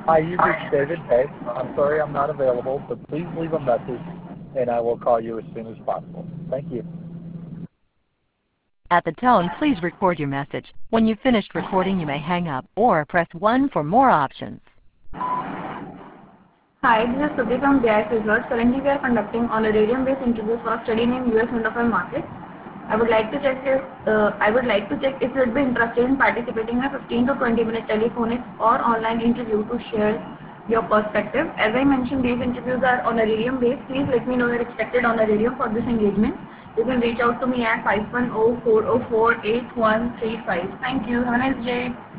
Hi, you've reached David Pay. I'm sorry I'm not available, but please leave a message and I will call you as soon as possible. Thank you. At the tone, please record your message. When you've finished recording, you may hang up or press 1 for more options. Hi, this is Suti from BIS Research. Currently, we are conducting honorarium-based interviews for a study named US Wonderful Market. I would like to check if you would be interested in participating in a 15 to 20-minute telephonic or online interview to share your perspective. As I mentioned, these interviews are honorarium-based. Please let me know your expected honorarium for this engagement. You can reach out to me at 510-404-8135. Thank you. Have a nice day.